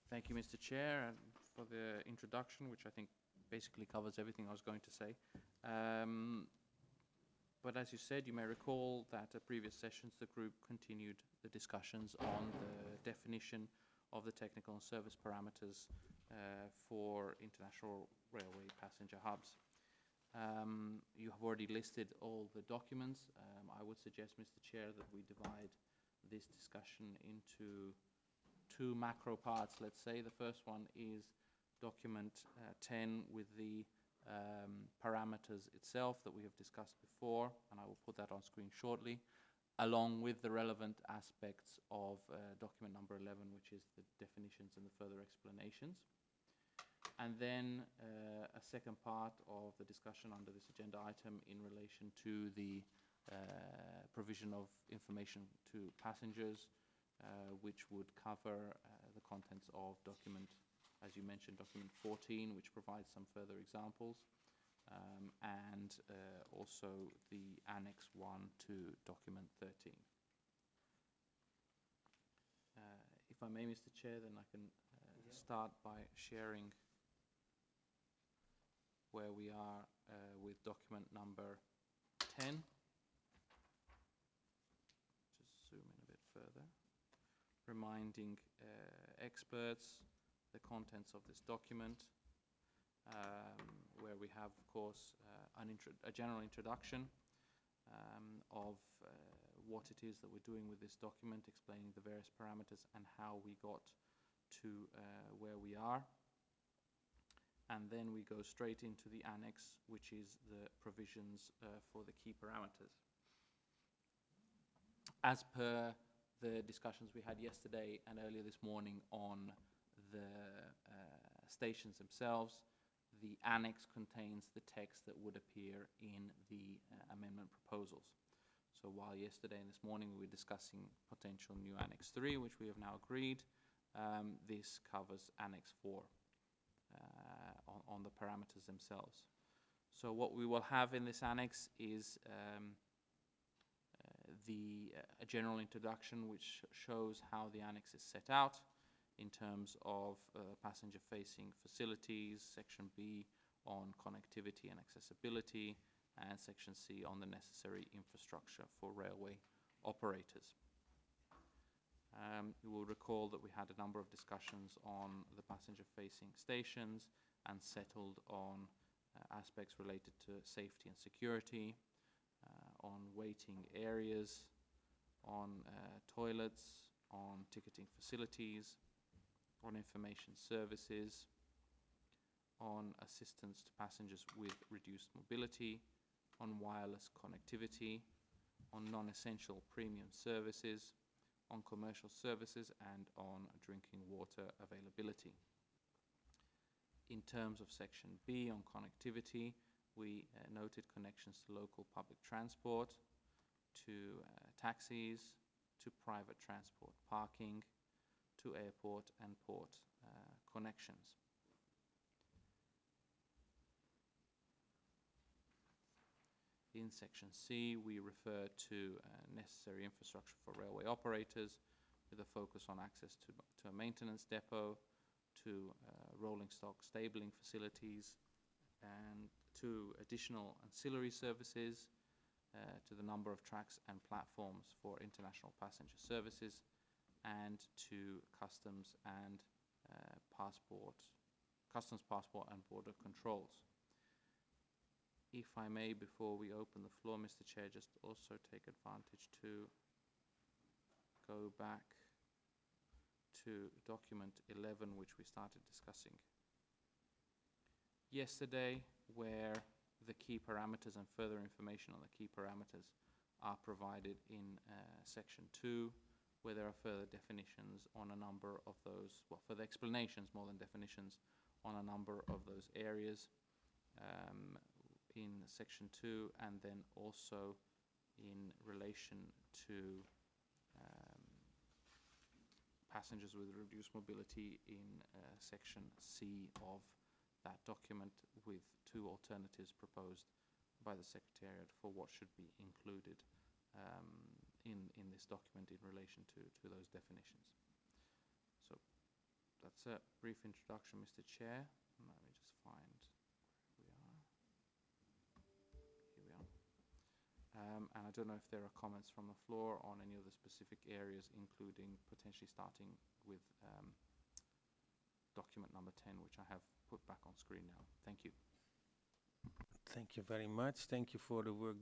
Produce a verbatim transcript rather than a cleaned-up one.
Thank you, Mister Chair, and for the introduction, which I think basically covers everything I was going to say. Um, but as you said, you may recall that at previous sessions the group continued the discussions on the definition of the technical and service parameters uh, for international railway passenger hubs. Um, you have already listed all the documents. Um, I would suggest, Mister Chair, that we divide this discussion into two macro parts, let's say. The first one is document uh, ten with the um, parameters itself that we have discussed before, and I will put that on screen shortly, along with the relevant aspects of uh, document number eleven, which is the definitions and the further explanations. And then uh, a second part of the discussion under this agenda item in relation to the uh, provision of information to passengers, uh, which would cover uh, the contents of document, as you mentioned, document fourteen, which provides some further examples, um, and uh, also the Annex one to document thirteen. Uh, if I may, Mister Chair, then I can uh, yeah. start by sharing where we are uh, with document number ten. Just zoom in a bit further. Reminding uh, experts the contents of this document, um, where we have, of course, uh, an intro a general introduction um, of uh, what it is that we're doing with this document, explaining the various parameters and how we got to uh, where we are. And then we go straight into the annex, which is the provisions uh, for the key parameters. As per the discussions we had yesterday and earlier this morning on the uh, stations themselves, the annex contains the text that would appear in the uh, amendment proposals. So while yesterday and this morning we were discussing potential new Annex three, which we have now agreed, um, this covers Annex four. Uh, on, on the parameters themselves. So what we will have in this annex is um, uh, the uh, a general introduction which shows how the annex is set out in terms of uh, passenger-facing facilities, Section B on connectivity and accessibility, and Section C on the necessary infrastructure for railway operators. Um, you will recall that we had a number of discussions on the passenger-facing stations and settled on uh, aspects related to safety and security, uh, on waiting areas, on uh, toilets, on ticketing facilities, on information services, on assistance to passengers with reduced mobility, on wireless connectivity, on non-essential premium services, on commercial services, and on drinking water availability. In terms of Section B on connectivity, we uh, noted connections to local public transport, to uh, taxis, to private transport parking, to airport and port uh, connections. In Section C, we refer to uh, necessary infrastructure for railway operators, with a focus on access to, to a maintenance depot, to uh, rolling stock stabling facilities, and to additional ancillary services, uh, to the number of tracks and platforms for international passenger services, and to customs and uh, passport, customs passport and border controls. If I may, before we open the floor, Mister Chair, just also take advantage to go back to document eleven, which we started discussing yesterday, where the key parameters and further information on the key parameters are provided in uh, Section two, where there are further definitions on a number of those, well, further explanations more than definitions on a number of those areas. Um, in Section two, and then also in relation to um, passengers with reduced mobility in uh, Section C of that document, with two alternatives proposed by the Secretariat for what should be included um, in, in this document in relation to, to those definitions. So that's So, brief introduction, Mister Chair. Let me just find where we are. Here we are. Um, and I don't know if there are comments from the floor on any of the specific areas, including potentially starting with um, document number ten, which I have put back on screen now. Thank you. Thank you very much. Thank you for the work